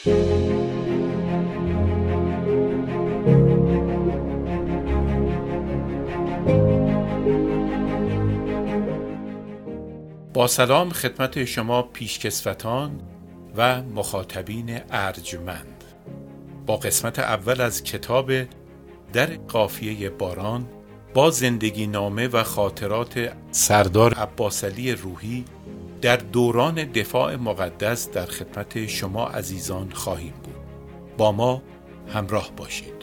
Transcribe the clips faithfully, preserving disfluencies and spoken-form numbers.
با سلام خدمت شما پیشکسوتان و مخاطبین ارجمند. با قسمت اول از کتاب در قافیه باران با زندگی نامه و خاطرات سردار عباسعلی روحی در دوران دفاع مقدس در خدمت شما عزیزان خواهیم بود. با ما همراه باشید.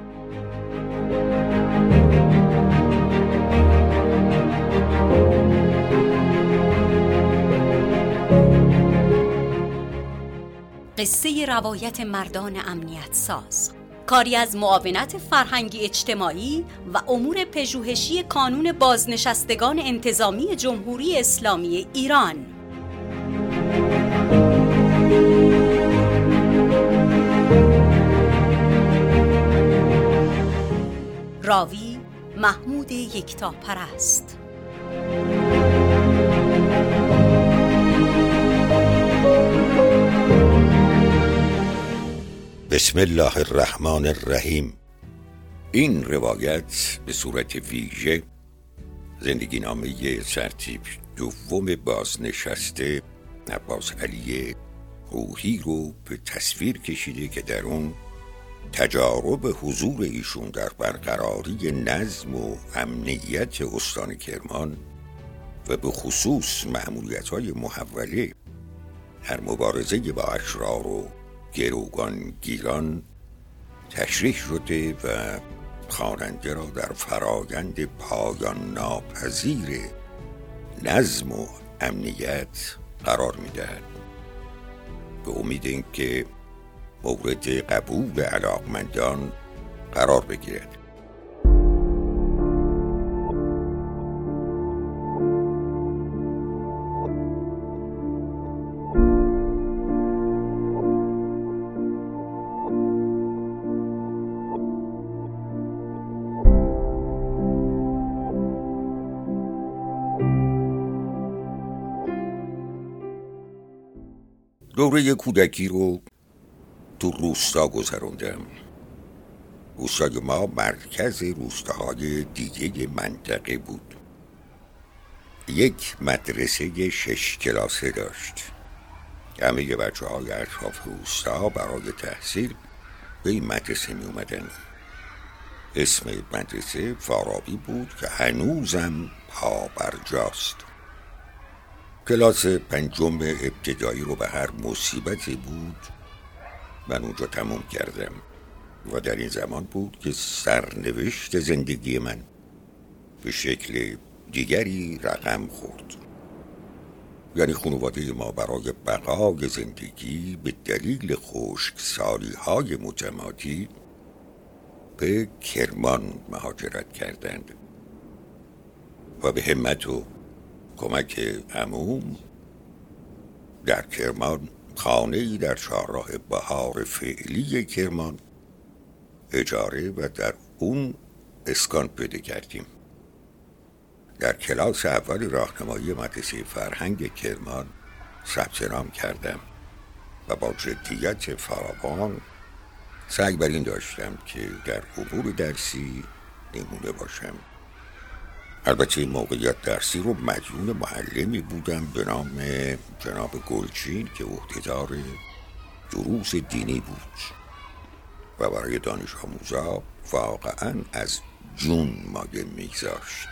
قصه روایت مردان امنیت ساز، کاری از معاونت فرهنگی اجتماعی و امور پژوهشی کانون بازنشستگان انتظامی جمهوری اسلامی ایران. راوی محمود یکتاپرست. بسم الله الرحمن الرحیم. این روایت به صورت ویژه زندگی نامه سرتیپ دوم بازنشسته عباسعلی روحی رو به تصویر کشیده که در اون تجارب حضور ایشون در برقراری نظم و امنیت استان کرمان و به خصوص مأموریت‌های محوله در مبارزه با اشرار و گروگان گیران تشریح شده و خواننده را در فرایند پایان ناپذیر نظم و امنیت قرار می‌دهد، به امید اینکه مورد قبول علاقمندان قرار بگیرد. دوره کودکی رو تو روستا گذروندم. روستای ما مرکز روستاهای دیگه منطقه بود. یک مدرسه شش کلاسه داشت. همه بچه های اطراف روستا برای تحصیل به این مدرسه می اومدن. اسم مدرسه فارابی بود که هنوزم پا برجاست. کلاس پنجم ابتدایی رو به هر مصیبتی بود من اونجا تموم کردم و در این زمان بود که سرنوشت زندگی من به شکل دیگری رقم خورد. یعنی خانواده ما برای بقای زندگی به دلیل خشکسالی های متمادی به کرمان مهاجرت کردند و به همت و کمک عموم در کرمان خانه‌ای در چهارراه بهار فعلی کرمان اجاره و در اون اسکان پیدا کردیم. در کلاس اول راهنمایی مدرسه فرهنگ کرمان ثبت نام کردم و با جدیت فراوان سعی بر این داشتم که در امور درسی نمونه باشم. البته این موقعیت درسی رو مدیون معلمی بودم به نام جناب گلچین که عهدهدار دروس دینی بود و برای دانش آموزا واقعا از جون مایه میگذاشت.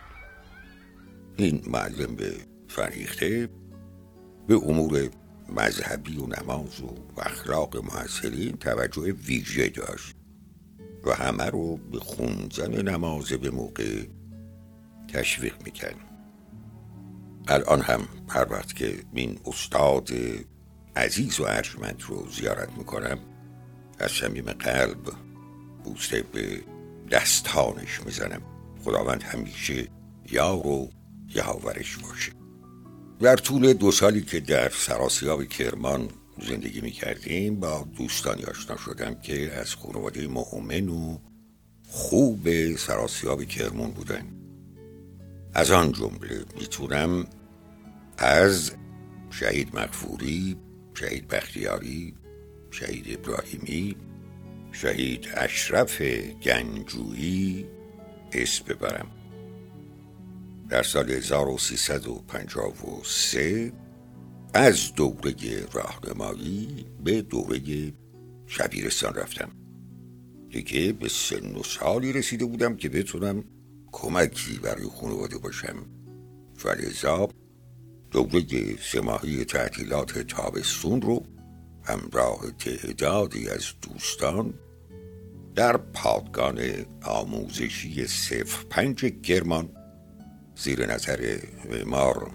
این معلم به فریخته به امور مذهبی و نماز و اخلاق محصلین توجه ویژه داشت و همه رو به خوندن نماز به موقع تشویق میکرد. الان هم هر وقت که این استاد عزیز و ارجمند رو زیارت میکنم از صمیم قلب بوسه به دستانش میزنم. خداوند همیشه یار و یاورش باشه. در طول دو سالی که در سراسیاب کرمان زندگی میکردیم با دوستانی آشنا شدم که از خانواده مؤمن و خوب سراسیاب کرمان بودن. از آن جمله میتونم از شهید مغفوری، شهید بختیاری، شهید ابراهیمی، شهید اشرف گنجویی اسم ببرم. در سال هزار و سیصد و پنجاه و سه از دوره راهنمایی به دوره شبیرستان رفتم. دیگه به سن و سالی رسیده بودم که بتونم کمکی برای خانواده باشم. فلذا دوره سه ماهی تعطیلات تابستون رو همراه تعدادی از دوستان در پادگان آموزشی صفر پنج کرمان زیر نظر معمار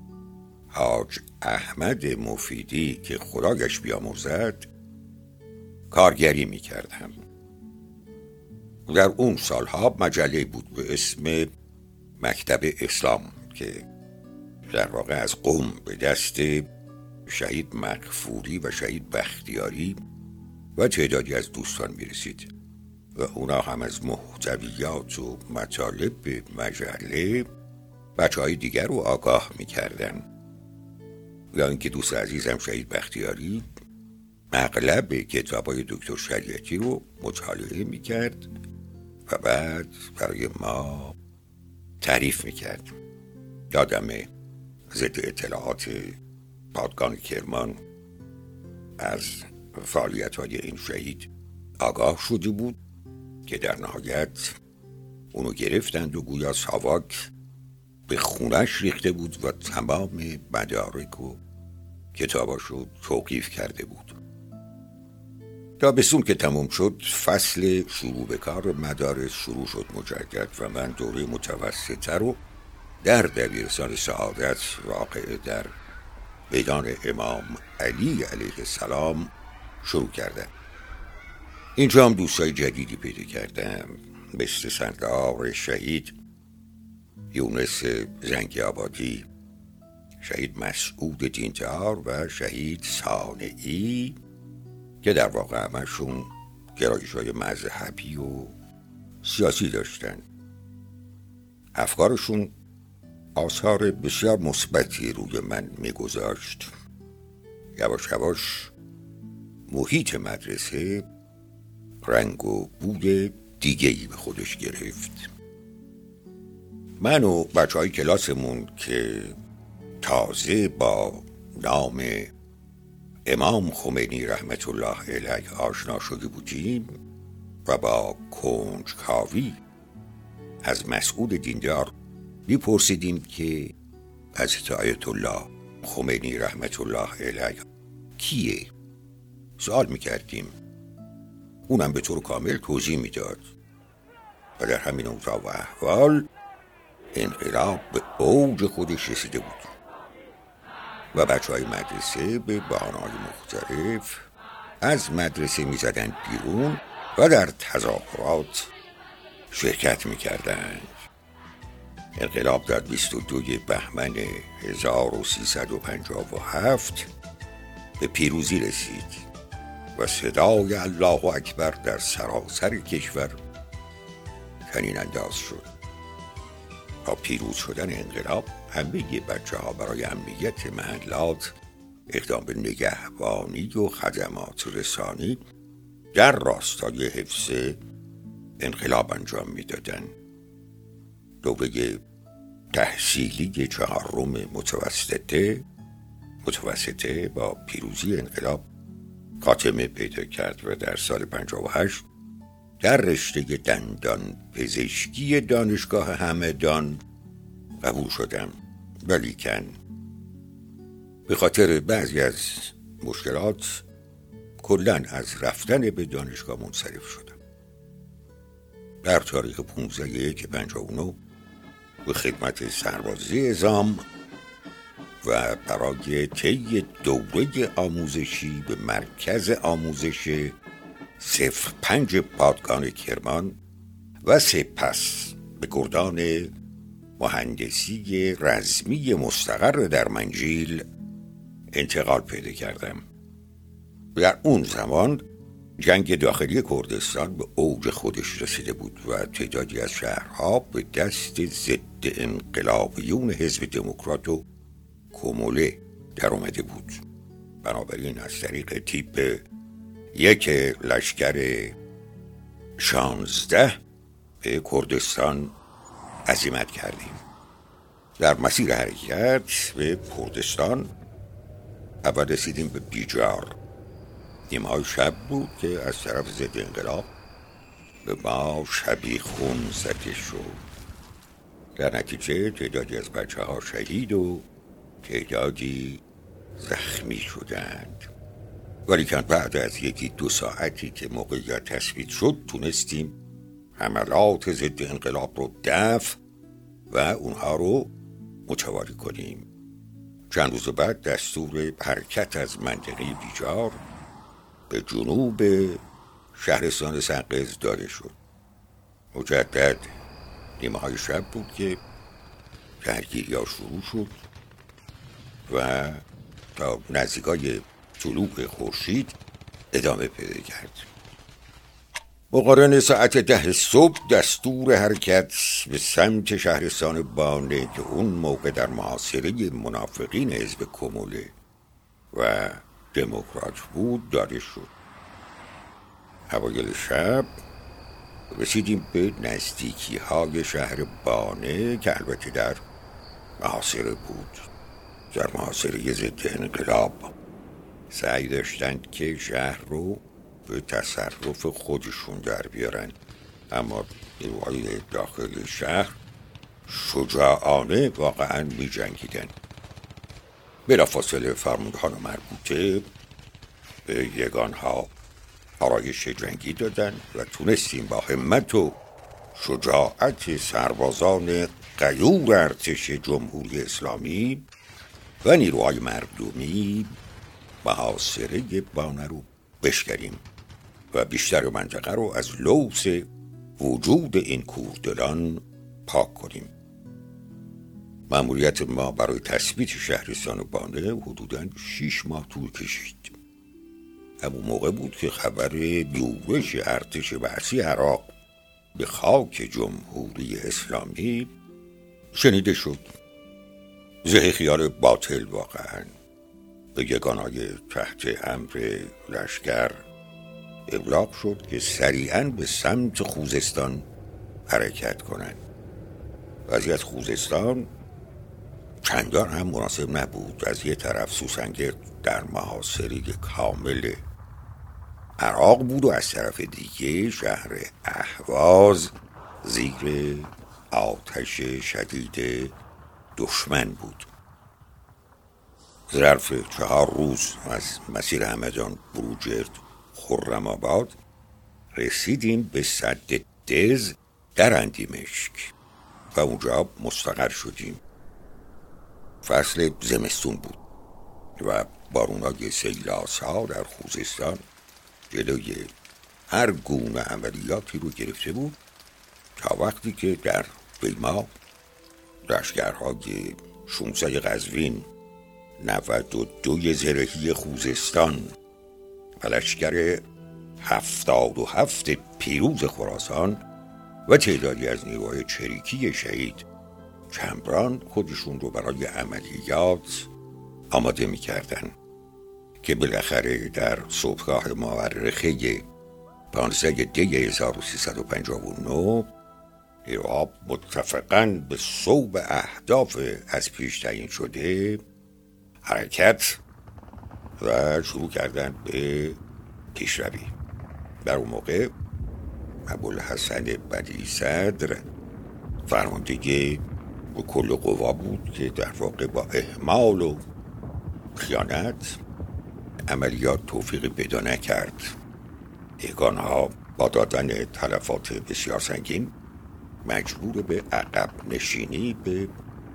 حاج احمد مفیدی که خدایش بیامرزد کارگری می کردم. در اون سالها مجله بود به اسم مکتب اسلام که در واقع از قم به دست شهید مغفوری و شهید بختیاری و تعدادی از دوستان می رسید و اونا هم از محتویات و مطالب مجله بچه های دیگر رو آگاه می کردن. یا اینکه دوست عزیزم شهید بختیاری اغلب کتابای دکتر شریعتی رو مطالعه می کرد و بعد برای ما تعریف می کرد. یادم ضد اطلاعات پادگان کرمان از فعالیت های این شهید آگاه شده بود که در نهایت اونو گرفتند و گویا ساواک به خونش ریخته بود و تمام مدارک و کتاباشو توقیف کرده بود. تابستون که تموم شد فصل شروع به کار مدارس شروع شد مجدد و من دوره متوسطه رو در دبیرستان سعادت واقع در میدان امام علی علیه السلام شروع کردم. اینجا هم دوستای جدیدی پیدا کردم مثل سردار شهید یونس زنگی آبادی، شهید مسعود دینتار و شهید صانعی که در واقع همشون گرایش‌های مذهبی و سیاسی داشتن. افکارشون آثار بسیار مثبتی روی من میگذاشت. یواش یواش محیط مدرسه رنگ و بود دیگه‌ای به خودش گرفت. من و بچه های کلاسمون که تازه با نام امام خمینی رحمت الله علیه آشنا شده بودیم و با کنجکاوی از مسعود دیندار میپرسیدیم که حضرت آیت الله خمینی رحمت الله علیه کیه؟ سوال میکردیم. اونم به طور کامل توضیح میداد و در همین اوضاع و احوال انقلاب به اوج خودش رسیده بود و بچه های مدرسه به بهانه‌های مختلف از مدرسه می زدن بیرون و در تظاهرات شرکت می کردن. انقلاب در بیست و دوم بهمن هزار و سیصد و پنجاه و هفت به پیروزی رسید و صدای الله اکبر در سراسر کشور چنین انداز شد. با پیروز شدن انقلاب همه بچه ها برای امنیت محلات اقدام به نگهبانی و خدمات رسانی در راستای حفظ انقلاب انجام میدادن. دوره تحصیلی چهارم متوسطه متوسطه با پیروزی انقلاب خاتمه پیدا کرد و در سال پنجاه و هشت در رشته دندان پزشکی دانشگاه همدان قبول شدم، ولیکن به خاطر بعضی از مشکلات کلاً از رفتن به دانشگاه منصرف شدم. در تاریخ پانزده یک پنجاه و نه به خدمت سربازی اعزام و برای طی دوره آموزشی به مرکز آموزش صفر پنج پادگان کرمان و سپس به گردان مهندسی رزمی مستقر در منجیل انتقال پیدا کردم. در اون زمان جنگ داخلی کردستان به اوج خودش رسیده بود و تعدادی از شهرها به دست ضد انقلابیون حزب دموکرات و کموله در اومده بود. بنابراین از طریق تیپ یک لشکر شانزده به کردستان عزیمت کردیم. در مسیر حرکت به کردستان اول رسیدیم به بیجار. نیمه‌های شب بود که از طرف ضد انقلاب به ما شبیخون زده شد. در نتیجه تعدادی از بچه ها شهید و تعدادی زخمی شدند. ولی که بعد از یکی دو ساعتی که موقعیت تثبیت شد تونستیم حملات ضد انقلاب رو دفع و اونها رو متواری کنیم. چند روز بعد دستور حرکت از منطقه بیجار به جنوب شهرستان سنقز داده شد. مجدد نیمه های شب بود که درگیری ها شروع شد و تا نزدیکای طلوع خورشید ادامه پیدا کرد. مقارن ساعت ده صبح دستور حرکت به سمت شهرستان بانه که اون موقع در محاصره منافقین حزب کموله و دموکرات بود داده شد. اوایل شب رسیدیم به نزدیکی های شهر بانه که البته در محاصره بود. در محاصره ضد انقلاب سعی داشتند که شهر رو به تصرف خودشون در بیارن، اما نیروهای داخل شهر شجاعانه واقعا می جنگیدن. بلافاصله فرماندهان مربوطه به یگانها آرایش جنگی دادن و تونستیم با همت و شجاعت سربازان غیور ارتش جمهوری اسلامی و نیروهای مردمی محاصره بانه رو بشکنیم و بیشتر منطقه رو از لوث وجود این کوردلان پاک کنیم. مأموریت ما برای تثبیت شهرستان بانه حدوداً شیش ماه طول کشید. همون موقع بود که خبر یورش ارتش بعثی عراق به خاک جمهوری اسلامی شنیده شد. زه خیال باطل واقعاً. به یگانهای تحت امر لشکر ابلاغ شد که سریعاً به سمت خوزستان حرکت کنند. وضعیت خوزستان چندان هم مناسب نبود. از یه طرف سوسنگرد در محاصره کامل عراق بود و از طرف دیگه شهر اهواز زیر آتش شدید دشمن بود. ظرف چهار روز از مسیر همدان، بروجرد، خرم‌آباد رسیدیم به سد دز در اندیمشک و اونجا مستقر شدیم. فصل زمستون بود و بارونای سیلاس‌ها در خوزستان جلوی هر گونه عملیاتی رو گرفته بود تا وقتی که در بیما لشکرهای شونسای قزوین، نود و دو زرهی خوزستان و لشکر هفتاد و هفت پیروز خراسان و تعدادی از نیروهای چریکی شهید چمران خودشون رو برای عملیات آماده می کردن که بالاخره در صبحگاه مورخه پانزده دی هزار و سیصد و پنجاه و نه نیروها متفقاً به صوب اهداف از پیش تعیین شده حرکت و شروع کردن به پیشروی. در اون موقع ابوالحسن بدیع صدر فرمانده به کل قوا بود که در واقع با اهمال و خیانت عملیات توفیق پیدا نکرد. یگانها با دادن تلفات بسیار سنگین مجبور به عقب نشینی به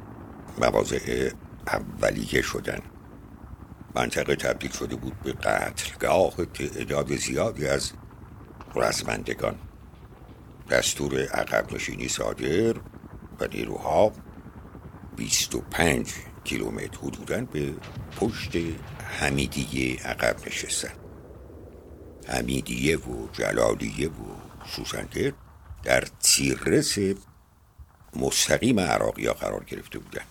مواضع اولیه شدن. منطقه تبدیل شده بود به قتلگاه تعداد زیادی از رزمندگان. دستور عقب نشینی صادر و نیروها بیست و پنج کیلومتر حدوداً به پشت حمیدیه عقب نشستن. حمیدیه و جلالیه و سوسنگرد در تیررس مستقیم عراقی ها قرار گرفته بودن.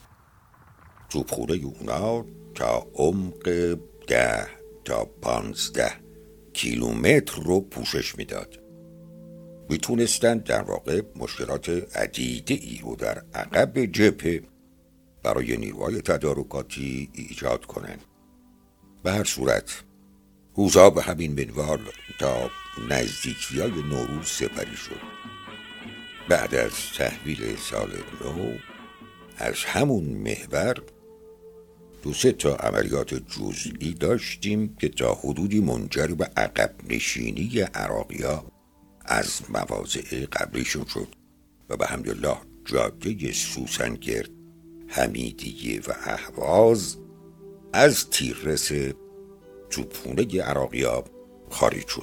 توپخونه اونا تا عمق ده تا پانزده کیلومتر رو پوشش میداد. میتونستن در واقع مشکلات عدیده‌ای رو در عقب جبهه برای نیروهای تدارکاتی ایجاد کنن. به هر صورت روزا به همین منوال تا نزدیکی های نوروز سپری شد. بعد از تحویل سال نو از همون محور دو سه تا عملیات جزئی داشتیم که تا حدودی منجر به عقب نشینی عراقی‌ها از مواضع قبلیشون شد و به حمدالله جاده سوسنگرد، حمیدیه و اهواز از تیررس توپونه عراقی‌ها خارج شد.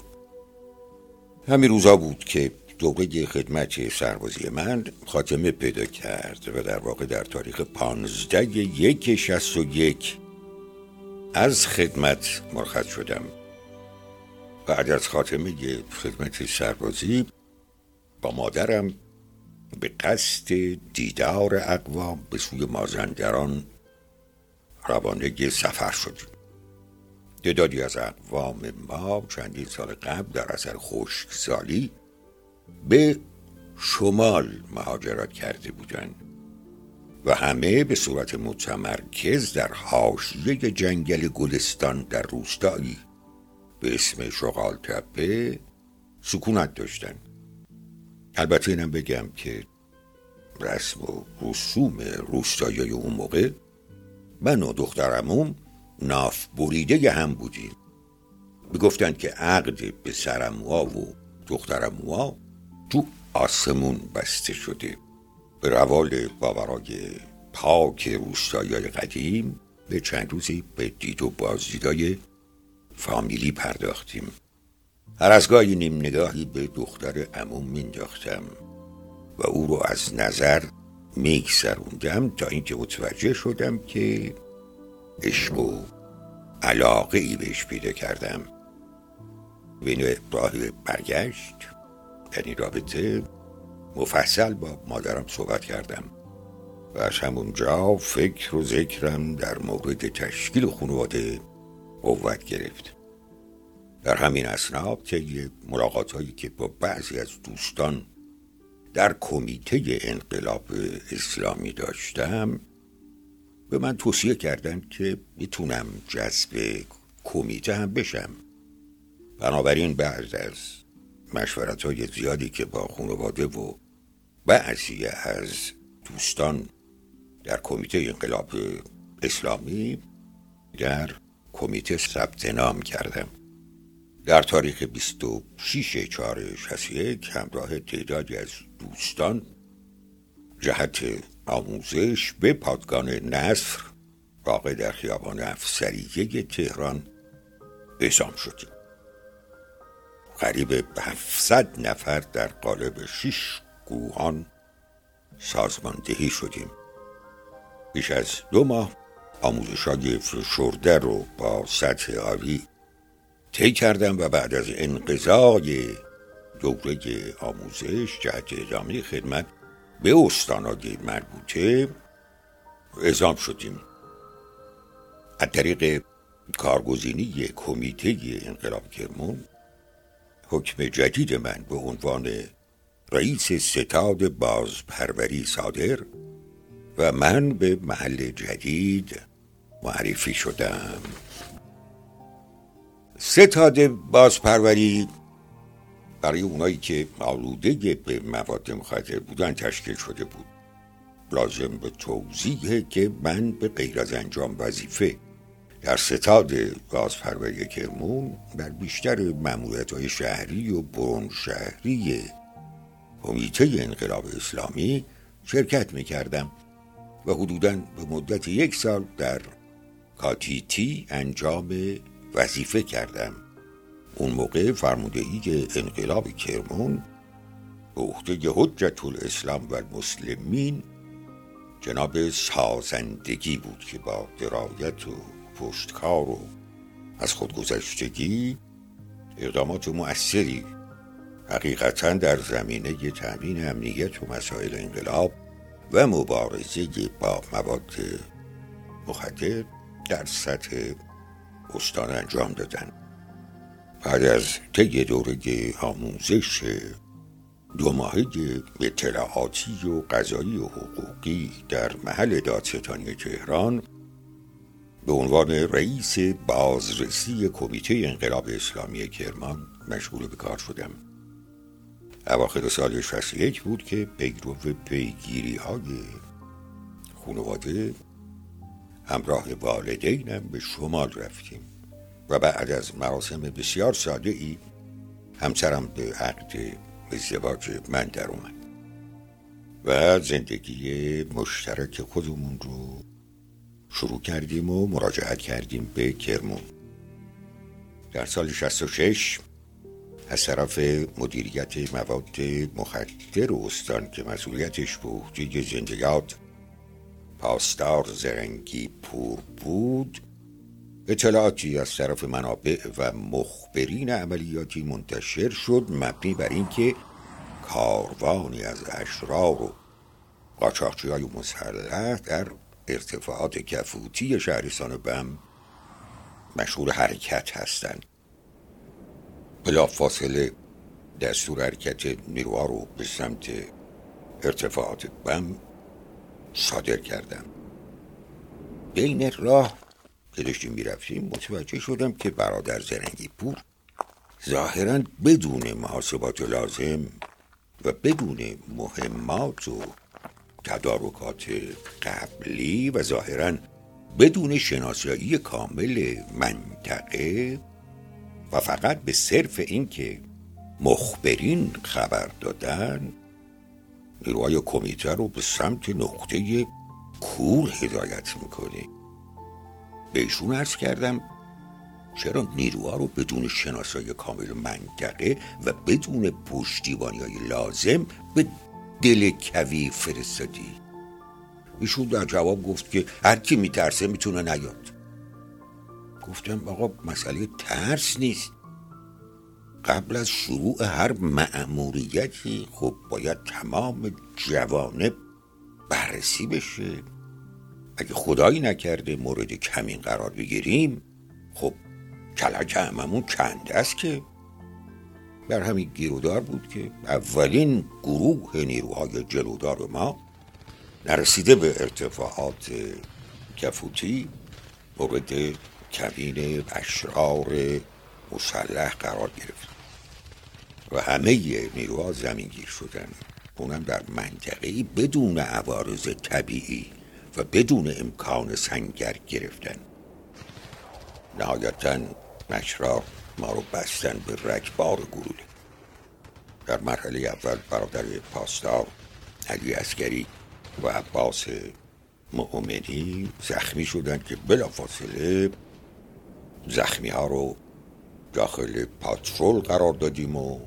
همین روزا بود که دوره خدمت سربازی من خاتمه پیدا کرد و در واقع در تاریخ پانزده یک شصت و یک از خدمت مرخص شدم. بعد از خاتمه خدمت سربازی با مادرم به قصد دیدار اقوام به سوی مازندران روانه سفر شدیم. تعدادی از اقوام ما چندین سال قبل در اثر خشکسالی به شمال مهاجرت کرده بودند و همه به صورت متمرکز در حاشیه جنگل گلستان در روستایی به اسم شغال تپه سکونت داشتند. البته اینم بگم که رسم و رسوم روستایی اون موقع من و دخترمون ناف بریده هم بودیم. میگفتن که عقد به سرموها و دخترموها تو آسمون بسته شده. به روال باورای پاک روستایی‌های قدیم به چند روزی به دید و بازدیدای فامیلی پرداختیم. هر از گاهی نیم نگاهی به دختر عموم مینداختم و او رو از نظر میگذروندم تا اینکه متوجه شدم که عشق و علاقه ای بهش پیدا کردم. بین راه برگشت یعنی رابطه مفصل با مادرم صحبت کردم و از همونجا فکر و ذکرم در مورد تشکیل خانواده قوت گرفت. در همین اثنا طی ملاقات‌هایی که با بعضی از دوستان در کمیته انقلاب اسلامی داشتم به من توصیه کردن که میتونم جذب کمیته هم بشم. بنابراین بعد از مشورت‌های زیادی که با خانواده و بعضی از دوستان در کمیته انقلاب اسلامی در کمیته ثبت نام کردم. در تاریخ بیست و شش چهار شصت و یک همراه تعدادی از دوستان جهت آموزش به پادگان نصر واقع در خیابان افسریه تهران اعزام شدیم. قریب هفتصد نفر در قالب شش گروهان سازماندهی شدیم. بیش از دو ماه آموزش‌های فشرده رو با سطح عالی طی کردم و بعد از انقضای دوره آموزش جهت ادامه خدمت به استان‌های مربوطه اعزام شدیم. از طریق کارگزینی کمیته انقلاب کرمان حکم جدید من به عنوان رئیس ستاد بازپروری صادر و من به محل جدید معرفی شدم. ستاد بازپروری برای اونایی که آلوده به مواد مخدر بودن تشکیل شده بود. لازم به توضیحه که من به غیر از انجام وظیفه در ستاد بازپروری کرمان بر بیشتر ماموریت‌های شهری و برون شهری کمیته انقلاب اسلامی شرکت می‌کردم و حدوداً به مدت یک سال در کاتیتی انجام وظیفه کردم. اون موقع فرماندهی انقلاب کرمان به عهده حجت الاسلام و المسلمین جناب سازندگی بود که با درایت و پشتکار و از خودگذشتگی اقدامات مؤثری حقیقتاً در زمینه تامین امنیت و مسائل انقلاب و مبارزه با مواد مخدر در سطح استان انجام دادن. بعد از طی دوره آموزش دو ماهه اطلاعاتی و قضایی و حقوقی در محل دادستانی تهران به عنوان رئیس بازرسی کمیته انقلاب اسلامی کرمان مشغول به کار شدم. اواخر سال شصت و یک بود که پیرو پیگیری های خانواده همراه والدینم به شمال رفتیم و بعد از مراسم بسیار ساده ای همسرم به عقد ازدواج من در اومد و زندگی مشترک خودمون رو شروع کردیم و مراجعت کردیم به کرمان. در سال شصت و شش از طرف مدیریت مواد مخدر استان که مسئولیتش به عهده زندیات پاسدار زرنگی پور بود، اطلاعاتی از طرف منابع و مخبرین عملیاتی منتشر شد مبنی بر اینکه کاروانی از اشرار و قاچاقچی‌های مسلح در ارتفاعات کفوتی شهرستان بم مشغول حرکت هستند. بلافاصله دستور حرکت نیروها رو به سمت ارتفاعات بم صادر کردم. بین راه که داشتیم میرفتیم متوجه شدم که برادر زرنگی پور ظاهراً بدون محاسبات لازم و بدون مهمات و تدارکات قبلی و ظاهراً بدون شناسایی کامل منطقه و فقط به صرف این که مخبرین خبر دادن نیروهای کمیته رو به سمت نقطه کور هدایت میکنه. به ایشون عرض کردم چرا نیروها رو بدون شناسایی کامل منطقه و بدون پشتیبانی های لازم به دل کوی فرستادی؟ ایشون در جواب گفت که هر کی میترسه میتونه نیاد. گفتم آقا مسئله ترس نیست، قبل از شروع هر مأموریتی خب باید تمام جوانب بررسی بشه. اگه خدایی نکرده مورد کمین قرار بگیریم خب کلک هممون چند است که. بر همین گیرودار بود که اولین گروه نیروهای جلودار ما نرسیده به ارتفاعات کفوتی مورد کمین اشرار مسلح قرار گرفت و همه نیروها زمین گیر شدن، اونم در منطقه‌ای بدون عوارض طبیعی و بدون امکان سنگر گرفتن. نهایتاً اشرار ما رو بستن به رگبار گلوله. در مرحله اول برادر پاسدار علی عسکری و عباس مؤمنی زخمی شدند که بلافاصله زخمی ها رو داخل پاترول قرار دادیم و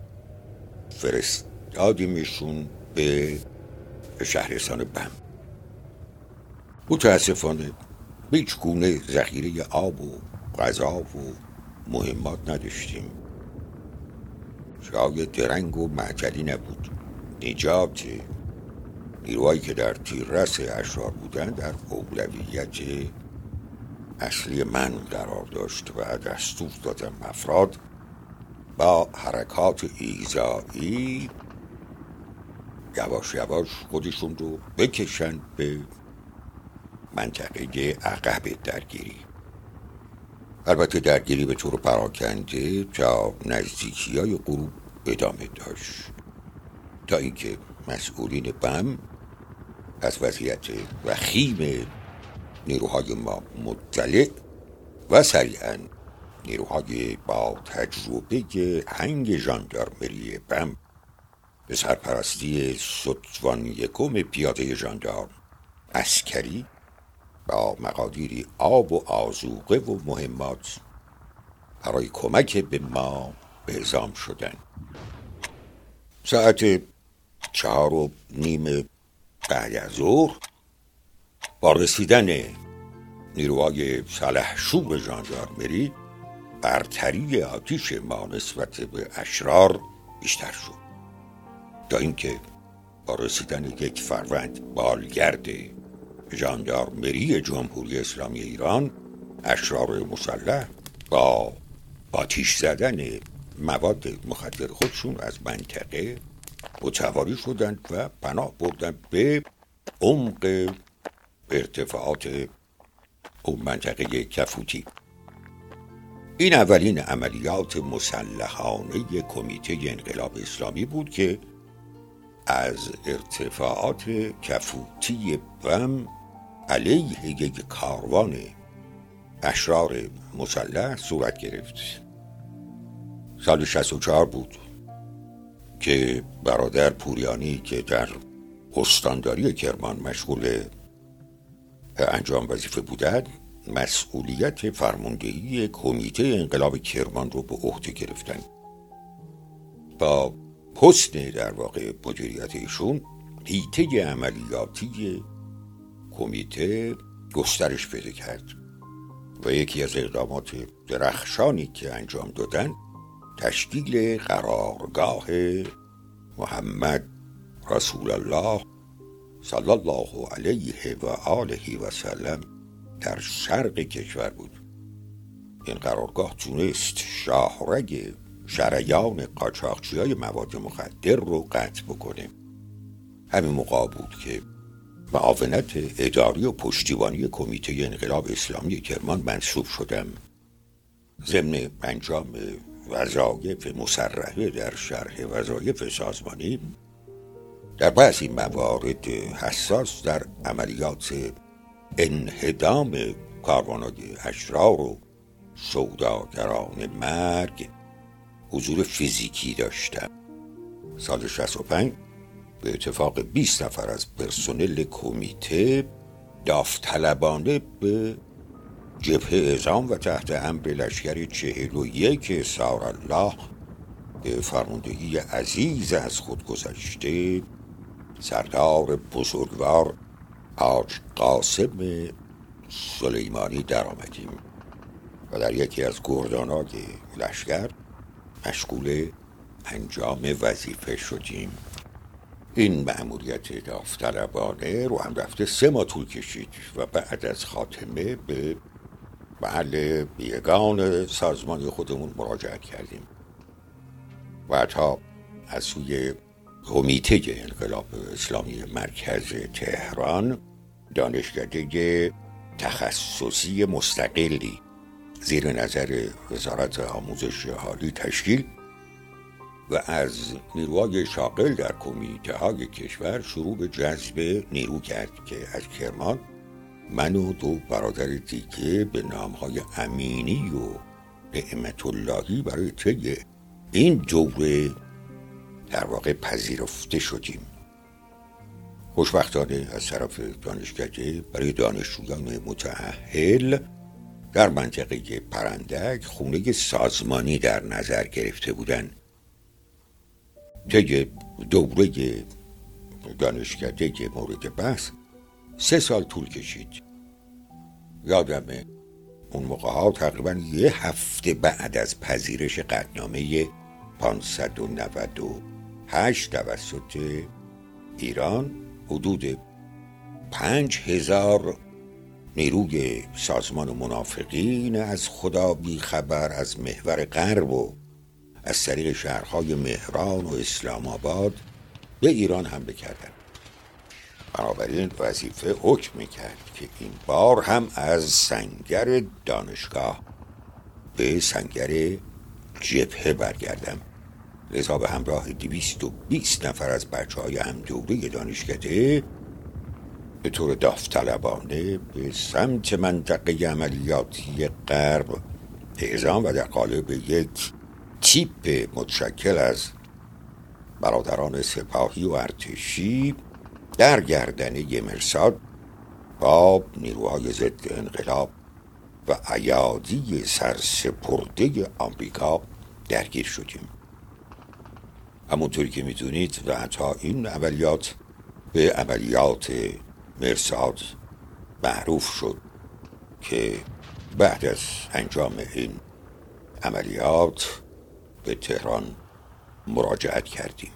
فرستادیمشون به شهرستان بم. متاسفانه هیچ گونه ذخیره آب و غذا و مهمات نداشتیم. جای درنگ و معجلی نبود. نجات نیروهایی که در تیررس اشرار بودند در اولویت اصلی من قرار داشت و دستور دادم افراد با حرکات ایذایی یواش یواش خودشون رو بکشن به منطقه عقب درگیری. البته درگیری به طور پراکنده تا نزدیکی های غروب ادامه داشت تا اینکه مسئولین بم از وضعیت وخیم نیروهای ما مطلع و سریعا نیروهای با تجربه هنگ ژاندارمری بم به سرپرستی ستوان یکم پیاده ژاندارم عسکری با مقادیری آب و آذوقه و مهمات برای کمک به ما به اعزام شدند. ساعت چهار و نیم بعد از ظهر با رسیدن نیروهای سلحشور ژاندارمری برتری آتش ما نسبت به اشرار بیشتر شد تا اینکه با رسیدن یک فروند بالگرد ژاندارمری جمهوری اسلامی ایران اشرار مسلح با آتیش زدن مواد مخدر خودشون از منطقه متواری شدند و پناه بردند به عمق ارتفاعات اون منطقه کفوتی. این اولین عملیات مسلحانه کمیته انقلاب اسلامی بود که از ارتفاعات کفوتی بم علیه یک کاروان اشرار مسلح صورت گرفت. سال شصت و چهار بود که برادر پوریانی که در استانداری کرمان مشغول انجام وظیفه بودند، مسئولیت فرماندهی کمیته انقلاب کرمان رو به عهده گرفتند. با حسن در واقع مدیریت ایشون، حیطه عملیاتی کمیته گسترش پیدا کرد و یکی از اقدامات درخشانی که انجام دادن تشکیل قرارگاه محمد رسول الله صلی الله علیه و آله و سلم در شرق کشور بود. این قرارگاه تونست شاهرگ شریان قاچاقچی‌های مواد مخدر رو قطع بکنه. همین موقع بود که معاونت اداری و پشتیبانی کمیته انقلاب اسلامی کرمان منصوب شدم. ضمن انجام وظایف مصرحه در شرح وظایف سازمانی، در بعضی موارد حساس در عملیات انهدام کاروان‌های اشرار و سوداگران مرگ حضور فیزیکی داشتم. سال شصت و پنج به اتفاق بیست نفر از پرسنل کمیته داوطلبانه به جبهه اعزام و تحت امر لشکر چهل و یک سارالله به فرماندهی عزیز از خود گذشته سردار بزرگوار حاج قاسم سلیمانی در آمدیم و در یکی از گردان‌های لشکر مشغول انجام وظیفه شدیم. این مأموریت داوطلبانه رو هم رفته سه ماه طول کشید و بعد از خاتمه به محل بیگان سازمانی خودمون مراجعت کردیم. بعدها از سوی کمیته انقلاب اسلامی مرکز تهران دانشکده تخصصی مستقلی زیر نظر وزارت آموزش عالی تشکیل و از نیروهای شاغل در کمیته های کشور شروع به جذب نیرو کرد که از کرمان من و دو برادر دیگه به نامهای امینی و نعمت اللهی برای طی این دوره در واقع پذیرفته شدیم. خوشبختانه از طرف دانشکده برای دانشجویان متأهل در منطقه پرندک خونه سازمانی در نظر گرفته بودند. طی دوره دانشکده مورد بحث سه سال طول کشید. یادمه اون موقع ها تقریبا یه هفته بعد از پذیرش قطعنامه پانصد و نود و هشت توسط ایران حدود پنج هزار نیروی سازمان منافقین از خدا بی خبر از محور غرب و از طریق شهرهای مهران و اسلام آباد به ایران حمله کردند. بنابراین وظیفه حکم میکرد که این بار هم از سنگر دانشگاه به سنگر جبهه برگردم. لذا به همراه دویست و بیست نفر از بچه های همدوره دانشکده به طور داوطلبانه به سمت منطقه عملیاتی غرب اعزام و در قالب یک تیپ متشکل از برادران سپاهی و ارتشی در گردنه مرصاد با نیروهای ضد انقلاب و ایادی سرسپرده آمریکا درگیر شدیم. همونطوری که میدونید و حتی این عملیات به عملیات مرصاد معروف شد که بعد از انجام این عملیات به تهران مراجعت کردیم.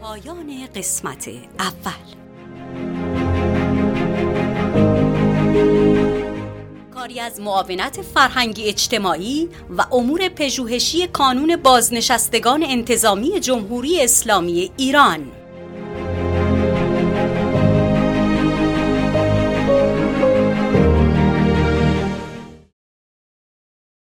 پایان قسمت اول. کاری از معاونت فرهنگی اجتماعی و امور پژوهشی کانون بازنشستگان انتظامی جمهوری اسلامی ایران.